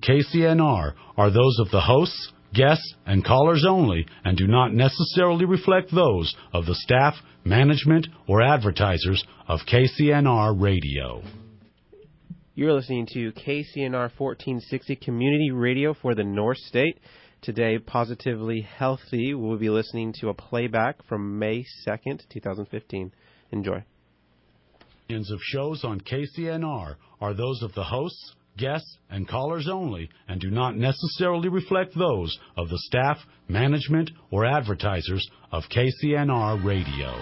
KCNR are those of the hosts, guests, and callers only and do not necessarily reflect those of the staff, management, or advertisers of KCNR Radio. You're listening to KCNR 1460 Community Radio for the North State. Today, Positively Healthy, we'll be listening to a playback from May 2nd, 2015. Enjoy. Of shows on KCNR are those of the hosts, guests, and callers only and do not necessarily reflect those of the staff, management, or advertisers of KCNR Radio.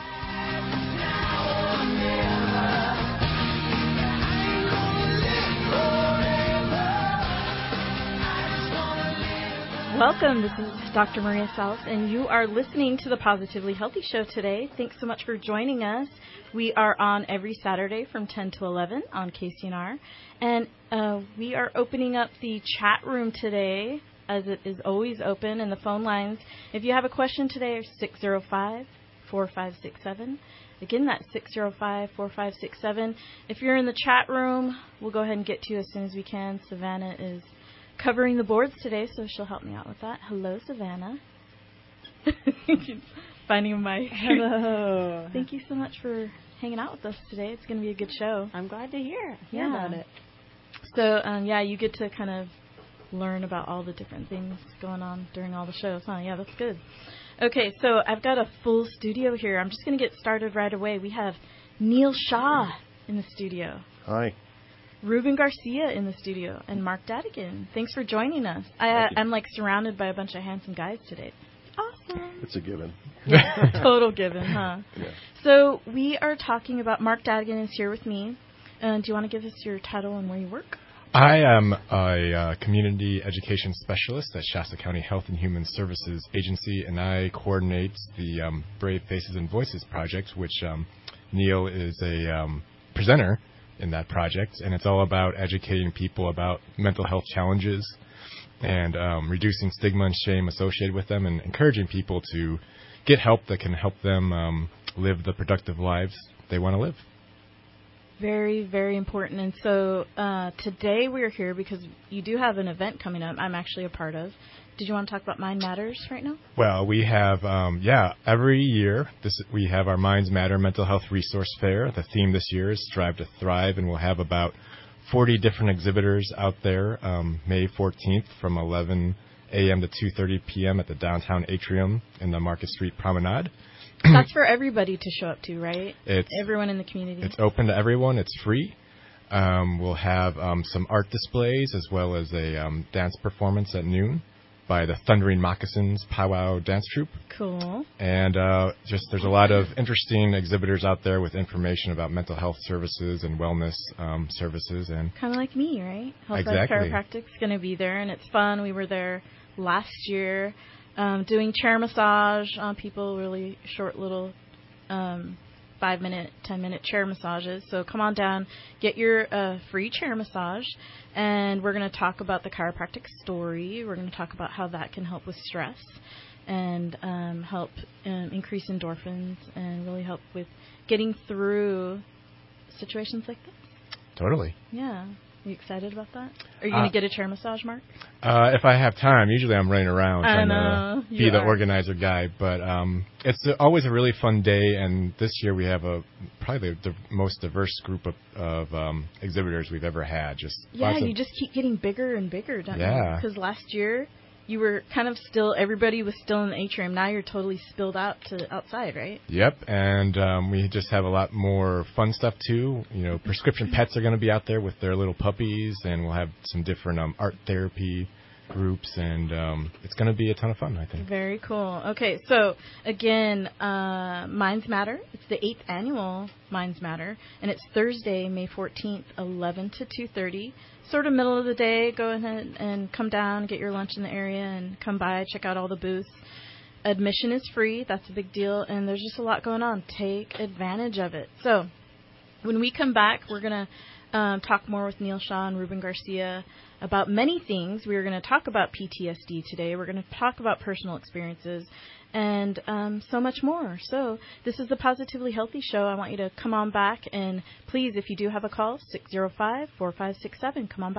Welcome, this is Dr. Maria Salas, and you are listening to the Positively Healthy Show today. Thanks so much for joining us. We are on every Saturday from 10 to 11 on KCNR, and we are opening up the chat room today, as it is always open, and the phone lines. If you have a question today, are 605-4567. Again, that's 605-4567. If you're in the chat room, we'll go ahead and get to you as soon as we can. Savannah is covering the boards today, so she'll help me out with that. Hello, Savannah. Finding my... Hello. Thank you so much for hanging out with us today. It's going to be a good show. I'm glad to hear about it. So, you get to kind of learn about all the different things going on during all the shows, huh? Yeah, that's good. Okay, so I've got a full studio here. I'm just going to get started right away. We have Neil Shaw in the studio. Hi. Ruben Garcia in the studio, and Mark Dadigan. Thanks for joining us. I'm like surrounded by a bunch of handsome guys today. Awesome. It's a given. Yeah, total given, huh? Yeah. So we are talking about, Mark Dadigan is here with me. Do you want to give us your title and where you work? I am a community education specialist at Shasta County Health and Human Services Agency, and I coordinate the Brave Faces and Voices project, which Neil is a presenter in that project, and it's all about educating people about mental health challenges and reducing stigma and shame associated with them and encouraging people to get help that can help them live the productive lives they want to live. Very, very important. And so today we're here because you do have an event coming up I'm actually a part of. Did you want to talk about Mind Matters right now? Well, we have, every year we have our Minds Matter Mental Health Resource Fair. The theme this year is Strive to Thrive, and we'll have about 40 different exhibitors out there May 14th from 11 a.m. to 2:30 p.m. at the downtown atrium in the Market Street Promenade. That's for everybody to show up to, right? Everyone in the community. It's open to everyone. It's free. We'll have some art displays as well as a dance performance at noon by the Thundering Moccasins Powwow Dance Troupe. Cool. And there's a lot of interesting exhibitors out there with information about mental health services and wellness services. And kind of like me, right? Exactly. Health Chiropractic's going to be there, and it's fun. We were there last year doing chair massage on people, really short little 5-minute, 10-minute chair massages. So come on down, get your free chair massage, and we're going to talk about the chiropractic story. We're going to talk about how that can help with stress and help increase endorphins and really help with getting through situations like this. Totally. Yeah. Are you excited about that? Are you going to get a chair massage, Mark? If I have time. Usually I'm running around trying to be the organizer guy. But it's always a really fun day, and this year we have probably the most diverse group of exhibitors we've ever had. You just keep getting bigger and bigger, don't you? Because last year you were kind of everybody was still in the atrium. Now you're totally spilled out to outside, right? Yep, and we just have a lot more fun stuff, too. You know, prescription pets are going to be out there with their little puppies, and we'll have some different art therapy groups, and it's going to be a ton of fun, I think. Very cool. Okay, so, again, Minds Matter. It's the 8th annual Minds Matter, and it's Thursday, May 14th, 11 to 2:30. Sort of middle of the day. Go ahead and come down, get your lunch in the area, and come by, check out all the booths. Admission is free. That's a big deal, and there's just a lot going on. Take advantage of it. So when we come back, we're going to talk more with Neil Shaw and Ruben Garcia about many things. We're going to talk about PTSD today. We're going to talk about personal experiences and so much more. So this is the Positively Healthy Show. I want you to come on back, and please, if you do have a call, 605-4567, come on back.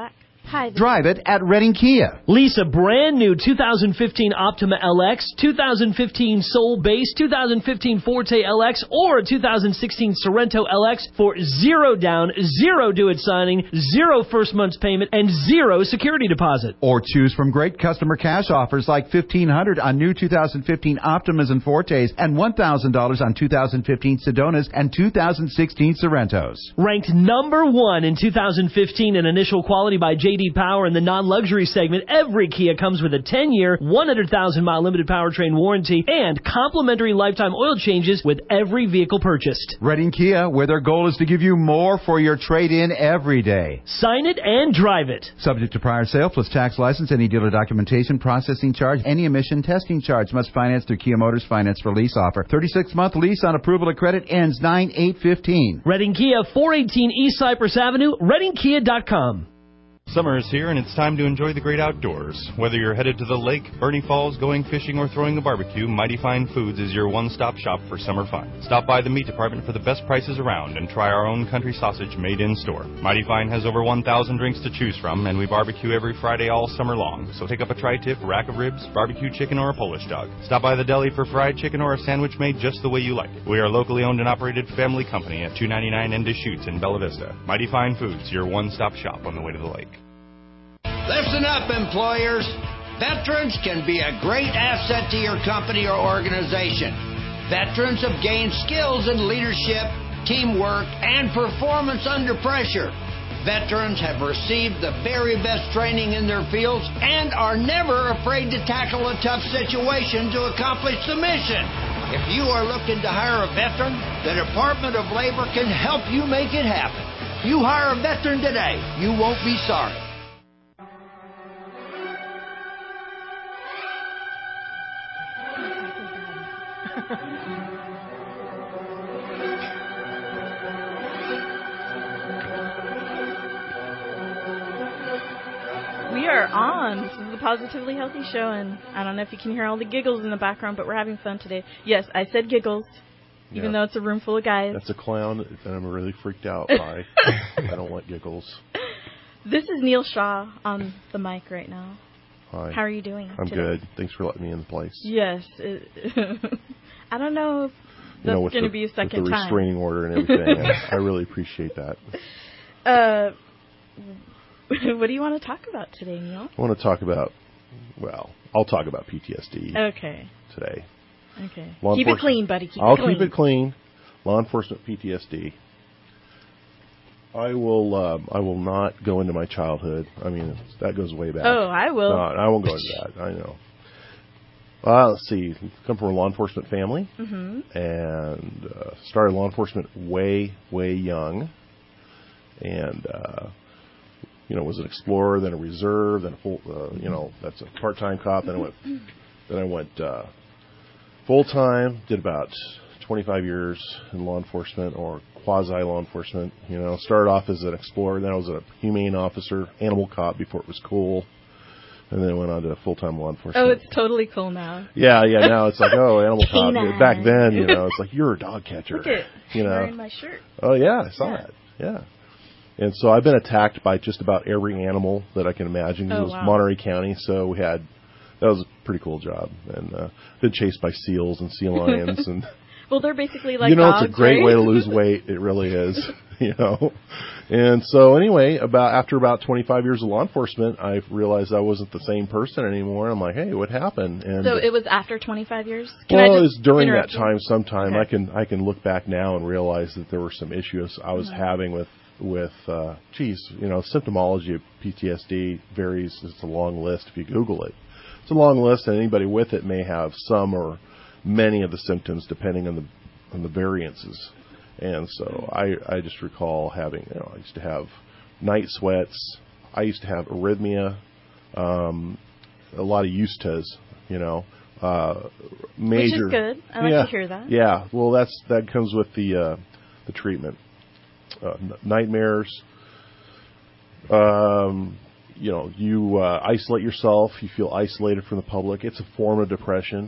Hi. Drive it at Redding Kia. Lease a brand new 2015 Optima LX, 2015 Soul Base, 2015 Forte LX, or a 2016 Sorrento LX for $0 down, $0 due at signing, $0 first month's payment, and $0 security deposit. Or choose from great customer cash offers like $1,500 on new 2015 Optimas and Fortes and $1,000 on 2015 Sedonas and 2016 Sorrentos. Ranked number 1 in 2015 in initial quality by J.D. Power in the non-luxury segment, every Kia comes with a 10-year, 100,000-mile limited powertrain warranty and complimentary lifetime oil changes with every vehicle purchased. Redding Kia, where their goal is to give you more for your trade-in every day. Sign it and drive it. Subject to prior sale plus tax license, any dealer documentation, processing charge, any emission testing charge. Must finance through Kia Motors Finance for Lease offer. 36-month lease on approval of credit ends 9/8/15. Redding Kia, 418 East Cypress Avenue, ReddingKia.com. Summer is here and it's time to enjoy the great outdoors. Whether you're headed to the lake, Bernie Falls, going fishing, or throwing a barbecue, Mighty Fine Foods is your one-stop shop for summer fun. Stop by the meat department for the best prices around and try our own country sausage made in-store. Mighty Fine has over 1,000 drinks to choose from, and we barbecue every Friday all summer long. So take up a tri-tip, rack of ribs, barbecue chicken, or a Polish dog. Stop by the deli for fried chicken or a sandwich made just the way you like it. We are a locally owned and operated family company at 299 N Deschutes in Bella Vista. Mighty Fine Foods, your one-stop shop on the way to the lake. Listen up, employers. Veterans can be a great asset to your company or organization. Veterans have gained skills in leadership, teamwork, and performance under pressure. Veterans have received the very best training in their fields and are never afraid to tackle a tough situation to accomplish the mission. If you are looking to hire a veteran, the Department of Labor can help you make it happen. You hire a veteran today, you won't be sorry. We are on. This is the Positively Healthy Show, and I don't know if you can hear all the giggles in the background, but we're having fun today. Yes, I said giggles, even though it's a room full of guys. That's a clown that I'm really freaked out by. I don't want giggles. This is Neil Shaw on the mic right now. Hi. How are you doing I'm today? good. Thanks for letting me in the place. Yes. I don't know if that's going to be a second with the time. restraining order and everything. I really appreciate that. What do you want to talk about today, Neil? I want to talk about, I'll talk about PTSD Okay. today. Okay. Keep it clean, buddy. I'll keep it clean. Law enforcement PTSD. I will not go into my childhood. I mean, that goes way back. Oh, I will. No, I won't go into that. I know. Let's see. Come from a law enforcement family, and started law enforcement way young, and was an explorer, then a reserve, then a full. That's a part-time cop. Then I went full time. Did about 25 years in law enforcement or quasi law enforcement. Started off as an explorer, then I was a humane officer, animal cop before it was cool. And then went on to full-time law enforcement. Oh, it's totally cool now. Yeah. Now it's like, animal cop. Back then, it's like, you're a dog catcher. Look at wearing my shirt. Oh, yeah, I saw that. Yeah. And so I've been attacked by just about every animal that I can imagine. It was Monterey County, so that was a pretty cool job. And been chased by seals and sea lions. And well, they're basically like dogs, it's a great right? way to lose weight. It really is. And so anyway, after about 25 years of law enforcement, I realized I wasn't the same person anymore. I'm like, hey, what happened? And so it was after 25 years? It was during that time sometime. Okay. I can look back now and realize that there were some issues I was having with symptomology of PTSD varies. It's a long list if you Google it. It's a long list, and anybody with it may have some or many of the symptoms depending on the variances. And so I just recall having, I used to have night sweats. I used to have arrhythmia, a lot of Eustas, major. Which is good. I like to hear that. Yeah, well, that comes with the treatment. Nightmares. You isolate yourself. You feel isolated from the public. It's a form of depression.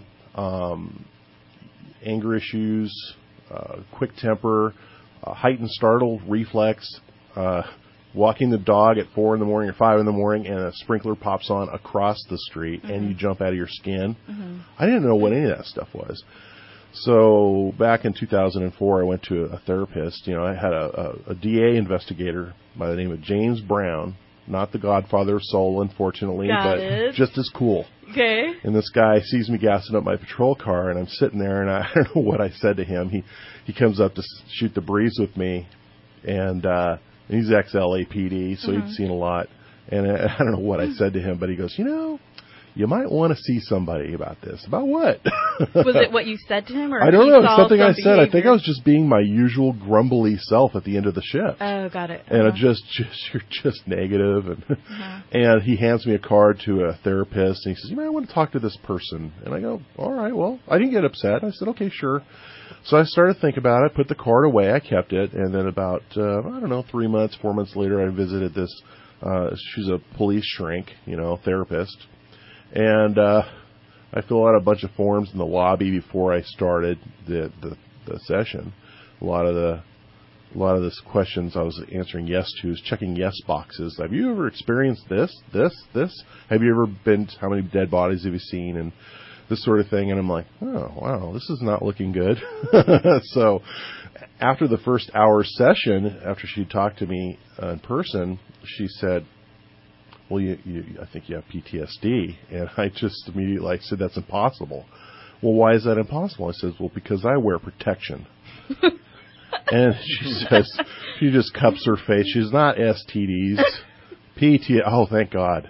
Anger issues. Quick temper, heightened startle reflex, walking the dog at 4 in the morning or 5 in the morning, and a sprinkler pops on across the street, and you jump out of your skin. I didn't know what any of that stuff was. So back in 2004, I went to a therapist. You know, I had a DA investigator by the name of James Brown, not the Godfather of Soul, unfortunately, but just as cool. Okay. And this guy sees me gassing up my patrol car, and I'm sitting there, and I don't know what I said to him. He comes up to shoot the breeze with me, and he's ex-LAPD, so he'd seen a lot. And I don't know what I said to him, but he goes, you know, you might want to see somebody about this. About what? Was it what you said to him? Or I don't know. It's something I said. Behavior? I think I was just being my usual grumbly self at the end of the shift. Oh, got it. And you're just negative. And, and he hands me a card to a therapist, and he says, you might want to talk to this person. And I go, all right, well, I didn't get upset. I said, okay, sure. So I started to think about it, put the card away, I kept it, and then about, 3 months, 4 months later, I visited this, she's a police shrink, therapist. And I filled out a bunch of forms in the lobby before I started the session. A lot of the questions I was answering yes to is checking yes boxes. Have you ever experienced this? Have you ever been? How many dead bodies have you seen? And this sort of thing. And I'm like, oh wow, this is not looking good. So after the first hour session, after she talked to me in person, she said, well, I think you have PTSD. And I just immediately said, that's impossible. Well, why is that impossible? I said, well, because I wear protection. And she just cups her face. She's not STDs. Oh, thank God.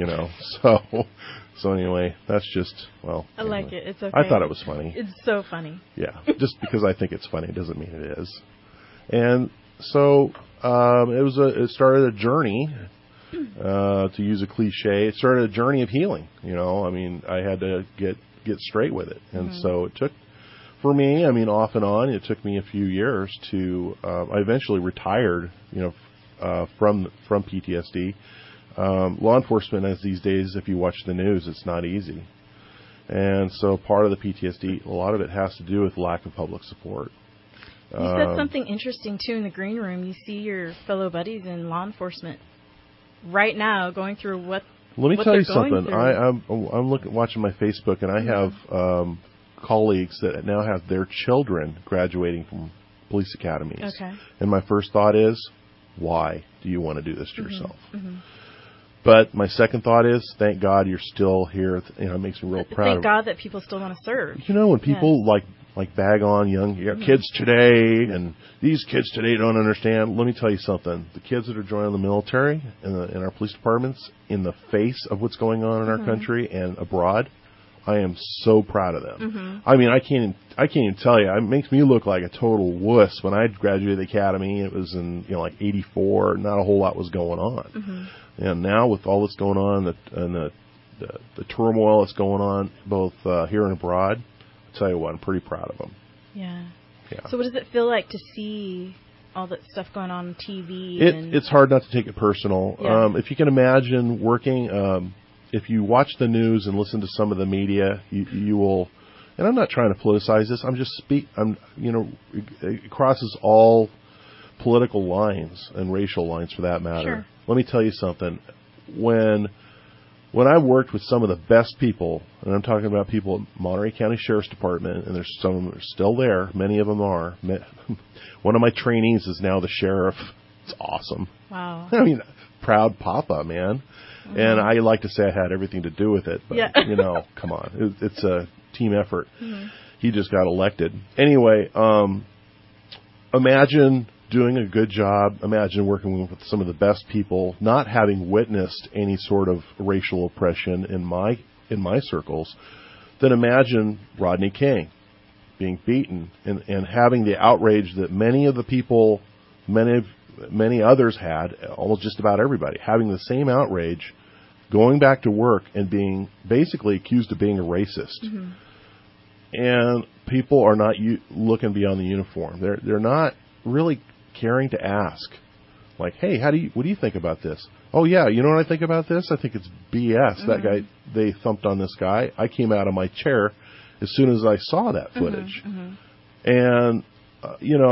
So anyway, that's just, well. I like it. It's okay. I thought it was funny. It's so funny. Yeah. Just because I think it's funny doesn't mean it is. And so, it started a journey. To use a cliche, it started a journey of healing. I had to get straight with it, and so it took for me. Off and on, it took me a few years to. I eventually retired. From PTSD. Law enforcement, as these days, if you watch the news, it's not easy, and so part of the PTSD, a lot of it has to do with lack of public support. You said something interesting too in the green room. You see your fellow buddies in law enforcement right now going through what. Let me tell you something. I'm watching my Facebook, and I have colleagues that now have their children graduating from police academies. Okay. And my first thought is, why do you want to do this to yourself? But my second thought is, thank God you're still here. It makes me real proud. Thank God that people still want to serve. When people like bag on young kids today, and these kids today don't understand. Let me tell you something. The kids that are joining the military and in our police departments, in the face of what's going on in our country and abroad, I am so proud of them. I can't even tell you. It makes me look like a total wuss. When I graduated the academy, it was in '84. Not a whole lot was going on. And now with all that's going on and the turmoil that's going on both here and abroad, I'll tell you what, I'm pretty proud of them. Yeah. So what does it feel like to see all that stuff going on TV? It's hard not to take it personal. Yeah. If you can imagine working, if you watch the news and listen to some of the media, you will. And I'm not trying to politicize this. It crosses all political lines and racial lines for that matter. Sure. Let me tell you something. When I worked with some of the best people, and I'm talking about people at Monterey County Sheriff's Department, and there's some of them are still there. Many of them are. One of my trainees is now the sheriff. It's awesome. Wow. Proud papa, man. And I like to say I had everything to do with it, but come on, it's a team effort. He just got elected. Anyway, imagine doing a good job. Imagine working with some of the best people, not having witnessed any sort of racial oppression in my circles. Then imagine Rodney King being beaten and having the outrage that many of the people, many others had, almost just about everybody, having the same outrage, going back to work and being basically accused of being a racist. And people are not looking beyond the uniform. They're not really caring to ask, like, hey, what do you think about this? Oh yeah, you know what I think about this? I think it's BS. That guy, they thumped on this guy. I came out of my chair as soon as I saw that footage. And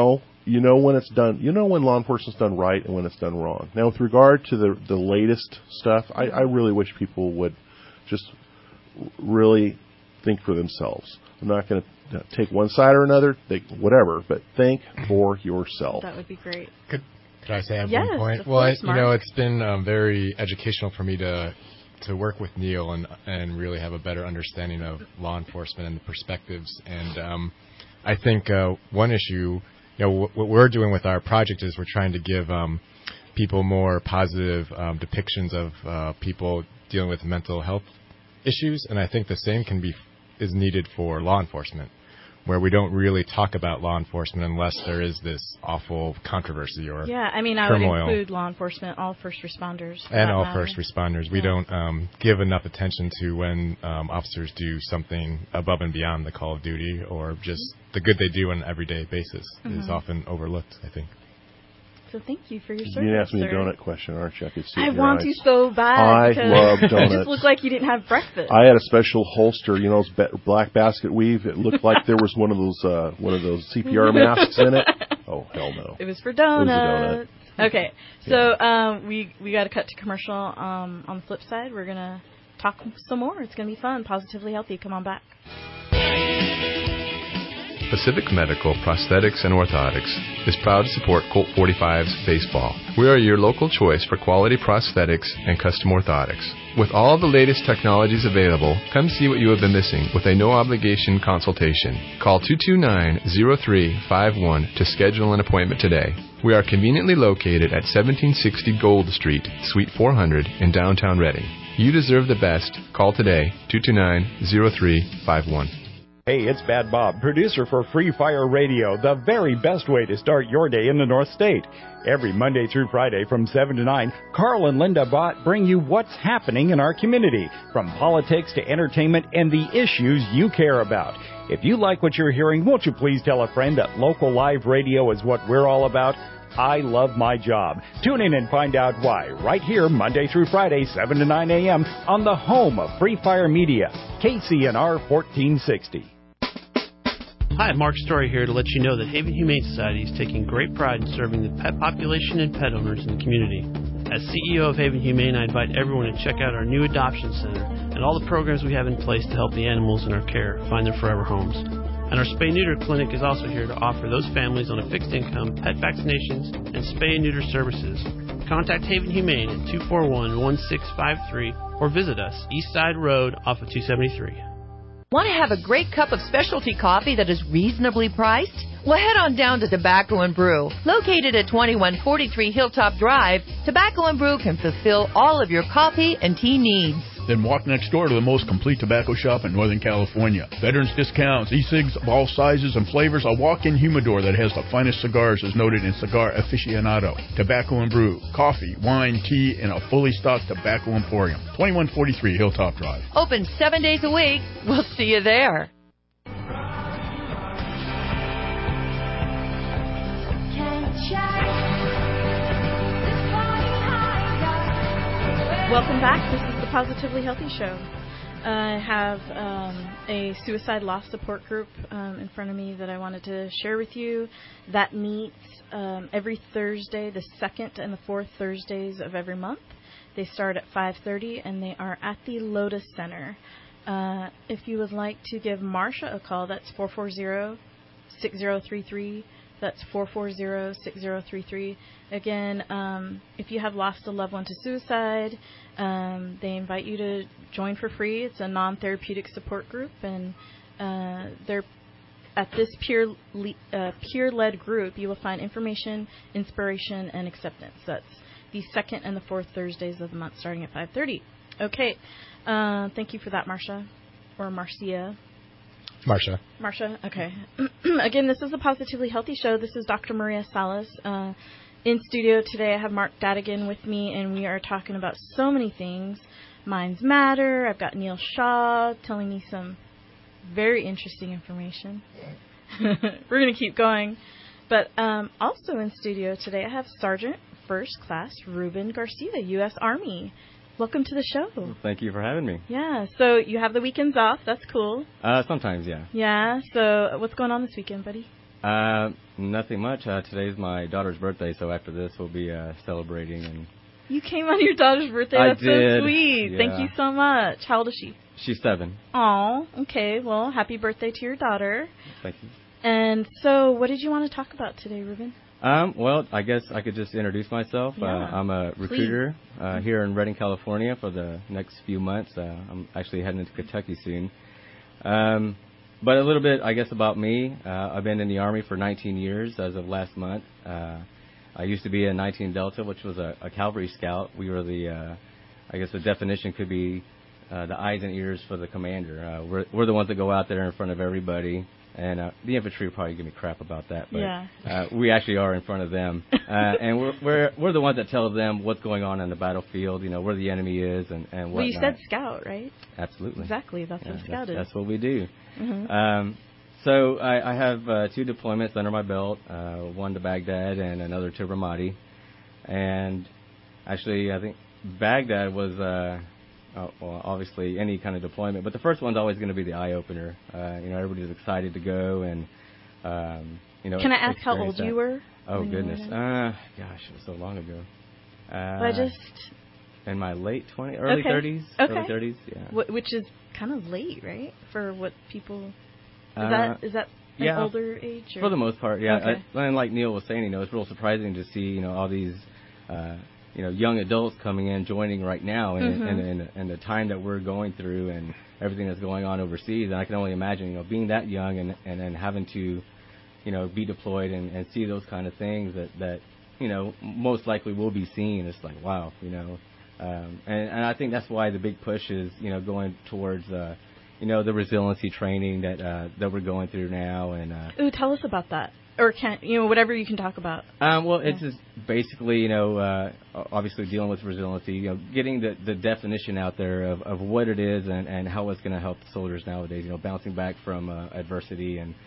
you know when it's done. You know when law enforcement's done right and when it's done wrong. Now, with regard to the latest stuff, I really wish people would just really think for themselves. I'm not going to take one side or another, whatever, but think for yourself. That would be great. Could I say at yes, one point? Of course, Mark. It's been very educational for me to work with Neil and really have a better understanding of law enforcement and the perspectives. And I think one issue, what we're doing with our project is we're trying to give people more positive depictions of people dealing with mental health issues, and I think the same is needed for law enforcement, where we don't really talk about law enforcement unless there is this awful controversy or turmoil. I would include law enforcement, all first responders. And all first responders. We don't give enough attention to when officers do something above and beyond the call of duty, or just the good they do on an everyday basis is often overlooked, I think. So thank you for your service, You didn't ask me sir. a donut question, aren't you? I could see I it in your want eyes. to so bad. I because love donuts. You just look like you didn't have breakfast. I had a special holster, those black basket weave. It looked like there was one of those CPR masks in it. Oh, hell no! It was for donuts. It was a donut. Okay, so we got to cut to commercial. On the flip side, we're gonna talk some more. It's gonna be fun. Positively Healthy. Come on back. Pacific Medical Prosthetics and Orthotics is proud to support Colt 45's baseball. We are your local choice for quality prosthetics and custom orthotics. With all the latest technologies available, come see what you have been missing with a no-obligation consultation. Call 229-0351 to schedule an appointment today. We are conveniently located at 1760 Gold Street, Suite 400 in downtown Reading. You deserve the best. Call today, 229-0351. Hey, it's Bad Bob, producer for Free Fire Radio, the very best way to start your day in the North State. Every Monday through Friday from 7 to 9, Carl and Linda Bott bring you what's happening in our community, from politics to entertainment and the issues you care about. If you like what you're hearing, won't you please tell a friend that local live radio is what we're all about? I love my job. Tune in and find out why, right here, Monday through Friday, 7 to 9 a.m., on the home of Free Fire Media, KCNR 1460. Hi, Mark Story here to let you know that Haven Humane Society is taking great pride in serving the pet population and pet owners in the community. As CEO of Haven Humane, I invite everyone to check out our new adoption center and all the programs we have in place to help the animals in our care find their forever homes. And our spay-neuter clinic is also here to offer those families on a fixed income pet vaccinations and spay and neuter services. Contact Haven Humane at 241-1653 or visit us, East Side Road off of 273. Want to have a great cup of specialty coffee that is reasonably priced? Well, head on down to Tobacco & Brew. Located at 2143 Hilltop Drive, Tobacco & Brew can fulfill all of your coffee and tea needs. Then walk next door to the most complete tobacco shop in Northern California. Veterans discounts, e-cigs of all sizes and flavors, a walk-in humidor that has the finest cigars as noted in Cigar Aficionado. Tobacco & Brew, coffee, wine, tea, and a fully stocked tobacco emporium. 2143 Hilltop Drive. Open 7 days a week. We'll see you there. Welcome back. This is the Positively Healthy Show. I have a suicide loss support group in front of me that I wanted to share with you. That meets every Thursday, the second and the fourth Thursdays of every month. They start at 5:30 and they are at the Lotus Center. If you would like to give Marsha a call, that's 440-6033. That's 440-6033. Again, if you have lost a loved one to suicide, they invite you to join for free. It's a non-therapeutic support group, and they're at this peer-led group, you will find information, inspiration, and acceptance. That's the second and the fourth Thursdays of the month, starting at 5:30. Okay. Thank you for that, Marsha, or Marcia. Marsha, okay. Again, this is the Positively Healthy Show. This is Dr. Maria Salas. In studio today, I have Mark Dadigan with me, and we are talking about so many things. Minds Matter. I've got Neil Shaw telling me some very interesting information. We're going to keep going. But also in studio today, I have Sergeant First Class Ruben Garcia, U.S. Army. Welcome to the show. Thank you for having me. Yeah, so you have the weekends off. That's cool. Sometimes, yeah. Yeah, so what's going on this weekend, buddy? Nothing much. Today's my daughter's birthday, so after this we'll be celebrating. And You came on your daughter's birthday. That's so sweet. Yeah. Thank you so much. How old is she? She's 7. Oh, okay. Well, happy birthday to your daughter. Thank you. And so, what did you want to talk about today, Ruben? Well, I guess I could just introduce myself. Yeah, I'm a recruiter here in Redding, California for the next few months. I'm actually heading into Kentucky soon. But a little bit, I guess, about me. I've been in the Army for 19 years as of last month. I used to be a 19 Delta, which was a cavalry scout. We were I guess the definition could be the eyes and ears for the commander. We're the ones that go out there in front of everybody. And the infantry will probably give me crap about that, but we actually are in front of them, and we're the ones that tell them what's going on the battlefield. You know where the enemy is and whatnot. Well, you said scout, right? Absolutely. Exactly. That's what a scout is. That's what we do. Mm-hmm. So I have 2 deployments under my belt, one to Baghdad and another to Ramadi, and actually I think Baghdad was. Well, obviously any kind of deployment, but the first one's always going to be the eye opener. Everybody's excited to go, and Can I ask how old you were? Oh goodness, gosh, it was so long ago. In my late 20s, early 30s. Okay. Early 30s, yeah. Which is kind of late, right? For what people is that an older age? Or? For the most part, yeah. Okay. And like Neil was saying, it's real surprising to see all these. Young adults coming in, joining right now, and the time that we're going through, and everything that's going on overseas. And I can only imagine, being that young and then having to, be deployed and see those kind of things that most likely will be seen. It's like, wow, and I think that's why the big push is, going towards, the resiliency training that we're going through now. And ooh, tell us about that. Or whatever you can talk about. Well, it's just basically, obviously dealing with resiliency, getting the definition out there of what it is and how it's going to help the soldiers nowadays, bouncing back from adversity and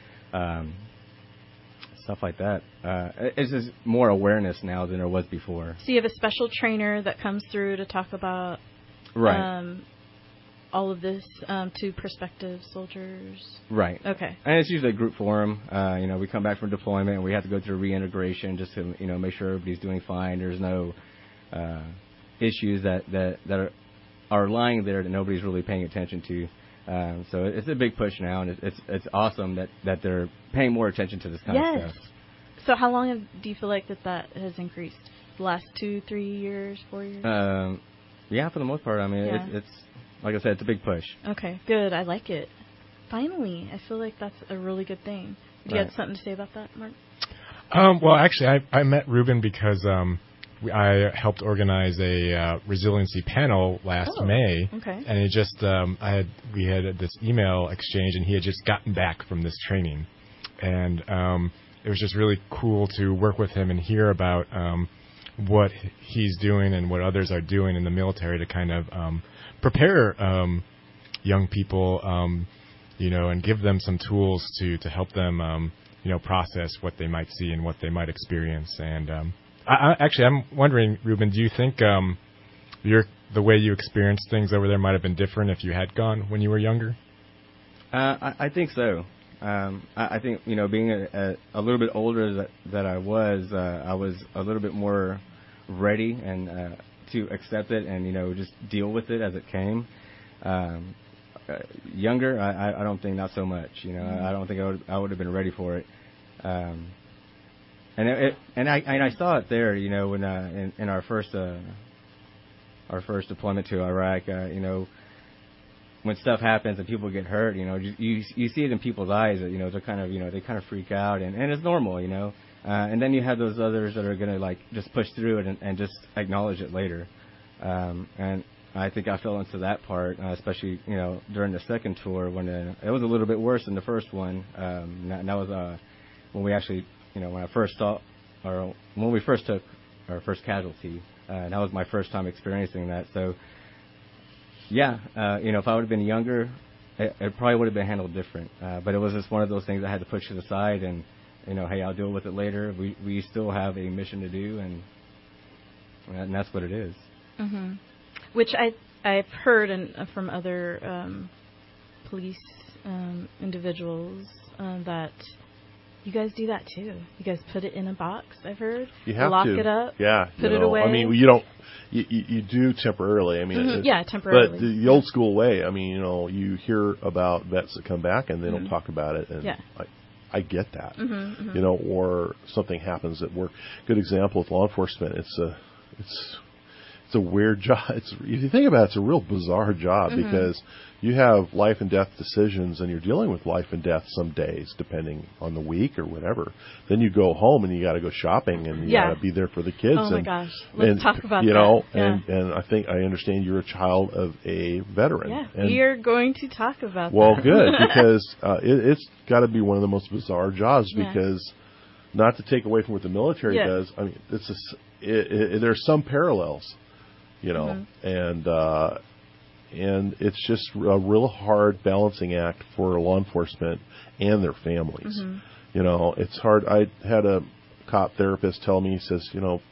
stuff like that. It's just more awareness now than there was before. So you have a special trainer that comes through to talk about all of this to prospective soldiers? Right. Okay. And it's usually a group forum. We come back from deployment and we have to go through reintegration just to, make sure everybody's doing fine. There's no issues that are lying there that nobody's really paying attention to. So it's a big push now, and it's awesome that they're paying more attention to this kind of stuff. So how long do you feel like that has increased? The last 2, 3 years, 4 years? Yeah, for the most part. I mean, it's like I said, it's a big push. Okay, good. I like it. Finally, I feel like that's a really good thing. Do you have something to say about that, Mark? Well, actually, I met Ruben because I helped organize a resiliency panel last May. Okay. And it just we had this email exchange, and he had just gotten back from this training, and it was just really cool to work with him and hear about what he's doing and what others are doing in the military to kind of prepare young people, and give them some tools to help them, process what they might see and what they might experience. And I'm wondering, Ruben, do you think the way you experienced things over there might have been different if you had gone when you were younger? I think so. I think, being a little bit older that I was a little bit more ready and to accept it and, just deal with it as it came. Younger, I don't think not so much. I don't think I would have been ready for it. And I saw it there, when in our first deployment to Iraq, when stuff happens and people get hurt, you see it in people's eyes that, they're kind of, they kind of freak out, and it's normal, and then you have those others that are going to just push through it and just acknowledge it later. And I think I fell into that part, especially, during the second tour when it was a little bit worse than the first one. That was when we actually, when I first saw, or when we first took our first casualty, and that was my first time experiencing that. So, yeah, if I would have been younger, it probably would have been handled different. But it was just one of those things I had to push to the side, and hey, I'll deal with it later. We still have a mission to do, and that's what it is. Mm-hmm. Which I've heard from other police individuals that You guys do that too. You guys put it in a box, I've heard. You have Lock to. it up. Yeah. Put it away. I mean, you don't. You do temporarily. I mean, yeah, temporarily. But the old school way. I mean, you hear about vets that come back and they don't talk about it, and I get that. Or something happens at work. Good example with law enforcement. It's a weird job. If you think about it, it's a real bizarre job because you have life and death decisions, and you're dealing with life and death some days, depending on the week or whatever. Then you go home and you got to go shopping, and you got to be there for the kids. Oh my gosh, let's talk about that. And I think I understand you're a child of a veteran. Yeah, and we are going to talk about well, that. good, because it's got to be one of the most bizarre jobs because, not to take away from what the military does, I mean, there's some parallels, and it's just a real hard balancing act for law enforcement and their families. It's hard. I had a cop therapist tell me, he says,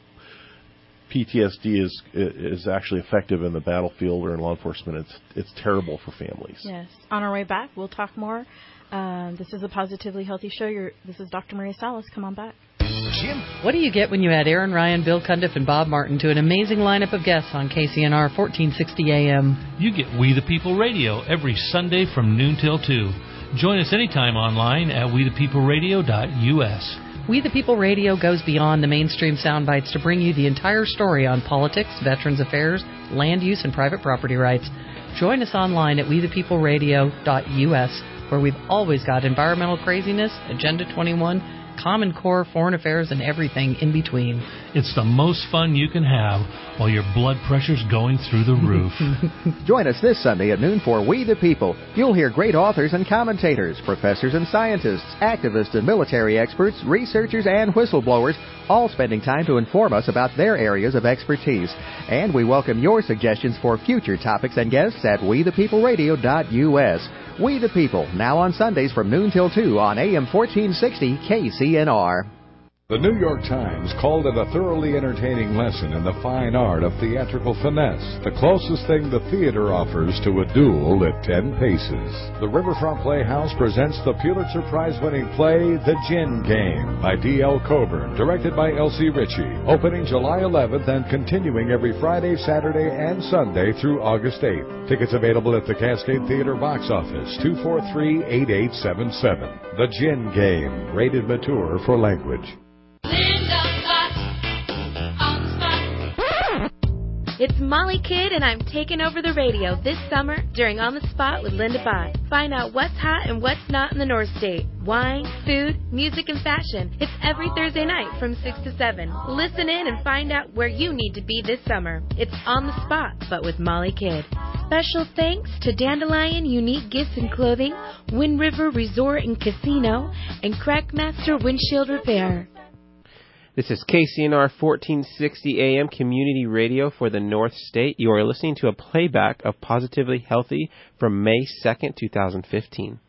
PTSD is actually effective in the battlefield or in law enforcement. It's terrible for families. Yes. On our way back, we'll talk more. This is a Positively Healthy Show. This is Dr. Maria Salas. Come on back. Jim. What do you get when you add Aaron Ryan, Bill Cundiff, and Bob Martin to an amazing lineup of guests on KCNR 1460 AM? You get We the People Radio every Sunday from noon till 2. Join us anytime online at wethepeopleradio.us. We the People Radio goes beyond the mainstream sound bites to bring you the entire story on politics, veterans affairs, land use, and private property rights. Join us online at wethepeopleradio.us, where we've always got environmental craziness, Agenda 21, Common Core, foreign affairs, and everything in between. It's the most fun you can have while your blood pressure's going through the roof. Join us this Sunday at noon for We the People. You'll hear great authors and commentators, professors and scientists, activists and military experts, researchers and whistleblowers, all spending time to inform us about their areas of expertise. And we welcome your suggestions for future topics and guests at wethepeopleradio.us. We the People, now on Sundays from noon till 2 on AM 1460 KCNR. The New York Times called it a thoroughly entertaining lesson in the fine art of theatrical finesse, the closest thing the theater offers to a duel at 10 paces. The Riverfront Playhouse presents the Pulitzer Prize-winning play The Gin Game by D.L. Coburn, directed by Elsie Ritchie, opening July 11th and continuing every Friday, Saturday, and Sunday through August 8th. Tickets available at the Cascade Theater box office, 243-8877. The Gin Game, rated mature for language. It's Molly Kidd, and I'm taking over the radio this summer during On the Spot with Linda Bott. Find out what's hot and what's not in the North State. Wine, food, music, and fashion. It's every Thursday night from 6 to 7. Listen in and find out where you need to be this summer. It's On the Spot, but with Molly Kidd. Special thanks to Dandelion Unique Gifts and Clothing, Wind River Resort and Casino, and Crackmaster Windshield Repair. This is KCNR 1460 AM Community Radio for the North State. You are listening to a playback of Positively Healthy from May 2nd, 2015.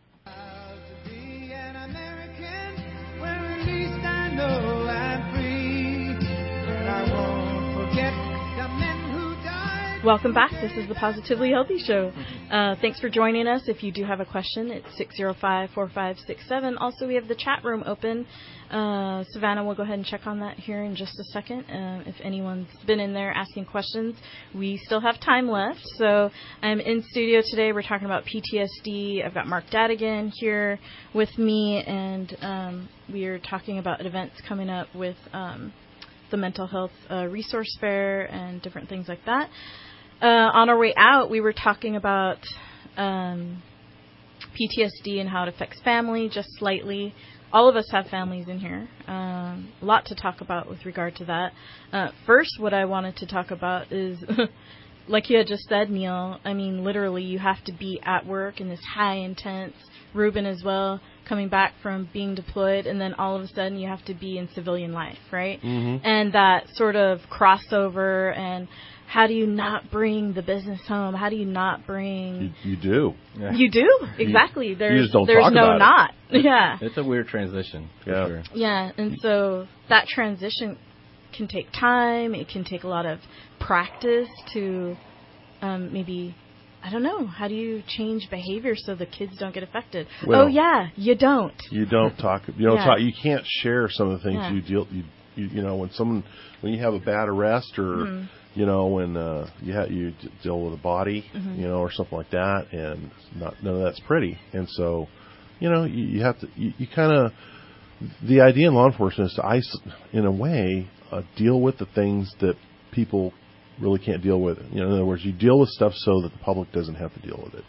Welcome back. This is the Positively Healthy Show. Thanks for joining us. If you do have a question, it's 605-4567. Also, we have the chat room open. Savannah will go ahead and check on that here in just a second. If anyone's been in there asking questions, we still have time left. So I'm in studio today. We're talking about PTSD. I've got Mark Dadigan here with me, and we are talking about events coming up with the Mental Health Resource Fair and different things like that. On our way out, we were talking about PTSD and how it affects family just slightly. All of us have families in here. A lot to talk about with regard to that. First, what I wanted to talk about is, like you had just said, Neil, I mean, literally, you have to be at work in this high intense, Ruben as well, coming back from being deployed, and then all of a sudden you have to be in civilian life, right? Mm-hmm. And that sort of crossover, and how do you not bring the business home? How do you not bring... You do. Yeah. You do? Exactly. You there's just don't there's talk no about not. It. Yeah. It's a weird transition. Yeah. Sure. Yeah, and so that transition can take time. It can take a lot of practice to maybe I don't know. How do you change behavior so the kids don't get affected? Well, oh yeah, you don't. You don't talk. You don't Yeah. talk. You can't share some of the things Yeah. you know, when you have a bad arrest, or Mhm. you know, when you deal with a body, Mhm. you know, or something like that, and none of that's pretty. And so, you know, you have to you kind of, the idea in law enforcement is to in a way deal with the things that people really can't deal with. You know, in other words, you deal with stuff so that the public doesn't have to deal with it.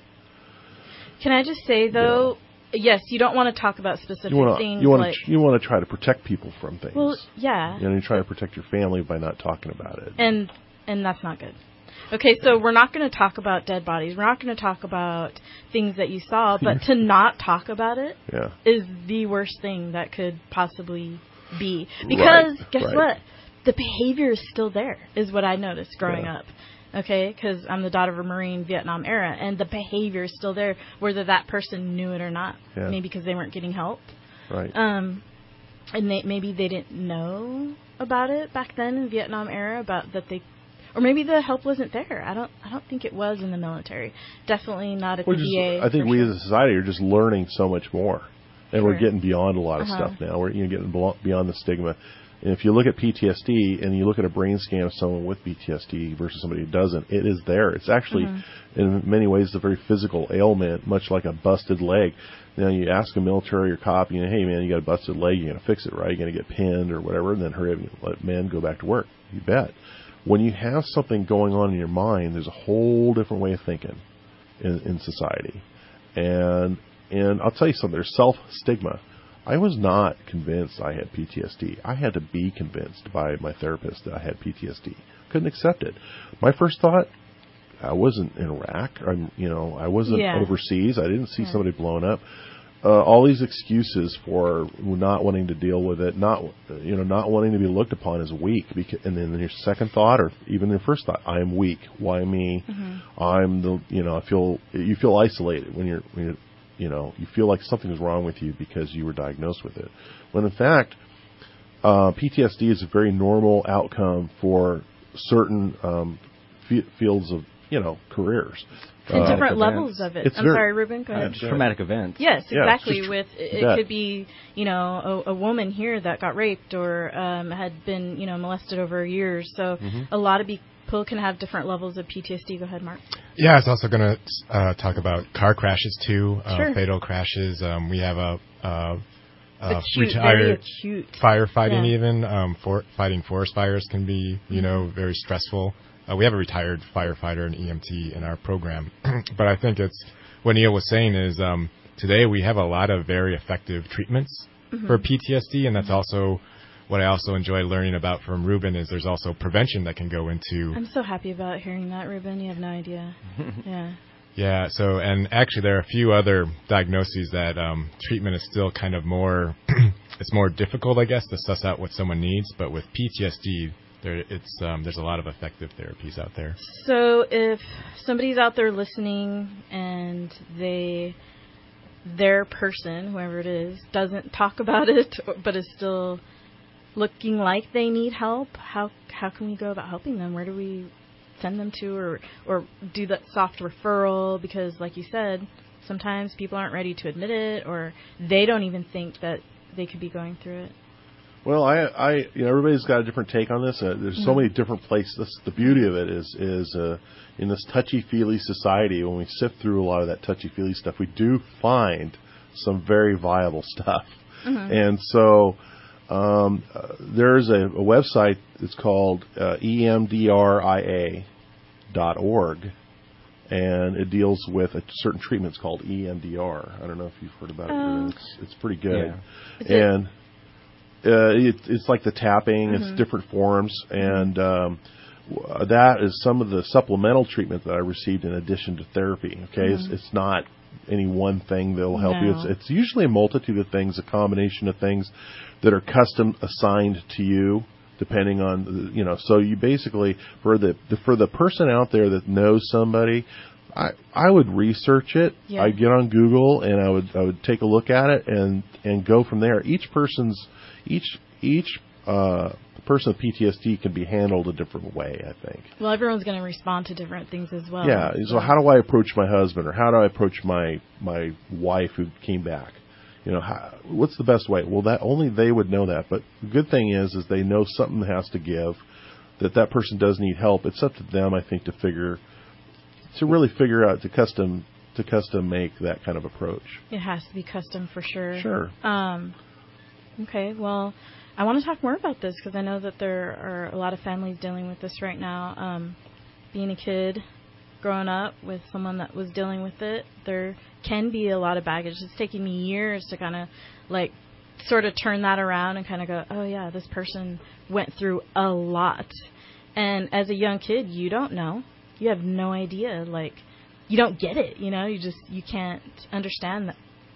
Can I just say though? Yes, you don't want to talk about specific things. You want to try to protect people from things. Well, yeah. You know, you try to protect your family by not talking about it. And that's not good. Okay, so we're not going to talk about dead bodies. We're not going to talk about things that you saw, but to not talk about it is the worst thing that could possibly be. Because guess what? The behavior is still there, is what I noticed growing up. Okay, because I'm the daughter of a Marine, Vietnam era, and the behavior is still there, whether that person knew it or not. Yeah. Maybe because they weren't getting help. Right. And maybe they didn't know about it back then in Vietnam era, about that they, or maybe the help wasn't there. I don't think it was in the military. Definitely not at the VA. I think we as a society are just learning so much more, and we're Sure. getting beyond a lot of stuff now. We're getting beyond the stigma. And if you look at PTSD and you look at a brain scan of someone with PTSD versus somebody who doesn't, it is there. It's actually, in many ways, a very physical ailment, much like a busted leg. Now, you ask a military or cop, you know, hey, man, you got a busted leg, you're going to fix it, right? You're going to get pinned or whatever, and then hurry up and let men go back to work. You bet. When you have something going on in your mind, there's a whole different way of thinking in society. And I'll tell you something, there's self-stigma. I was not convinced I had PTSD. I had to be convinced by my therapist that I had PTSD. Couldn't accept it. My first thought, I wasn't in Iraq. I wasn't overseas. I didn't see somebody blown up. All these excuses for not wanting to deal with it, not wanting to be looked upon as weak. And then your second thought, or even your first thought, I am weak. Why me? You feel isolated when you're you feel like something is wrong with you because you were diagnosed with it. When in fact, PTSD is a very normal outcome for certain fields of, careers. And different levels of it. I'm sorry, Ruben, go ahead. Traumatic events. Yes, exactly. Yeah, it could be, a woman here that got raped or had been, molested over years. So a lot of people can have different levels of PTSD. Go ahead, Mark. Yeah, I was also going to talk about car crashes too, Sure. fatal crashes. We have a retired firefighting even. Fighting forest fires can be, very stressful. We have a retired firefighter and EMT in our program. But I think it's what Neil was saying is today we have a lot of very effective treatments for PTSD, and that's also what I also enjoy learning about from Ruben is there's also prevention that can go into. I'm so happy about hearing that, Ruben. You have no idea. Yeah. Yeah, so, and actually there are a few other diagnoses that treatment is still kind of more, it's more difficult, I guess, to suss out what someone needs, but with PTSD, there's a lot of effective therapies out there. So if somebody's out there listening and their person, whoever it is, doesn't talk about it, but is still looking like they need help, how can we go about helping them? Where do we send them to, or do that soft referral? Because like you said, sometimes people aren't ready to admit it, or they don't even think that they could be going through it. Well, everybody's got a different take on this. There's so many different places. The beauty of it is in this touchy-feely society, when we sift through a lot of that touchy-feely stuff, we do find some very viable stuff. And so there's a website that's called emdria.org, and it deals with a certain treatment. It's called EMDR. I don't know if you've heard about it. It's pretty good. Yeah. And it's like the tapping. It's different forms, and that is some of the supplemental treatment that I received in addition to therapy. Okay, it's not any one thing that will help you. It's usually a multitude of things, a combination of things that are custom assigned to you, depending on So you basically, for the person out there that knows somebody, I would research it. Yeah. I'd get on Google and I would take a look at it and go from there. Each person with PTSD can be handled a different way, I think. Well, everyone's going to respond to different things as well. Yeah. So how do I approach my husband, or how do I approach my wife who came back? What's the best way? Well, that only they would know that. But the good thing is they know something has to give, that person does need help. It's up to them, I think, to really figure out to custom make that kind of approach. It has to be custom for sure. Sure. Okay. Well, I want to talk more about this because I know that there are a lot of families dealing with this right now. Being a kid, growing up with someone that was dealing with it, there can be a lot of baggage. It's taken me years to kind of sort of turn that around and kind of go, oh yeah, this person went through a lot. And as a young kid, you don't know. You have no idea. You don't get it. You can't understand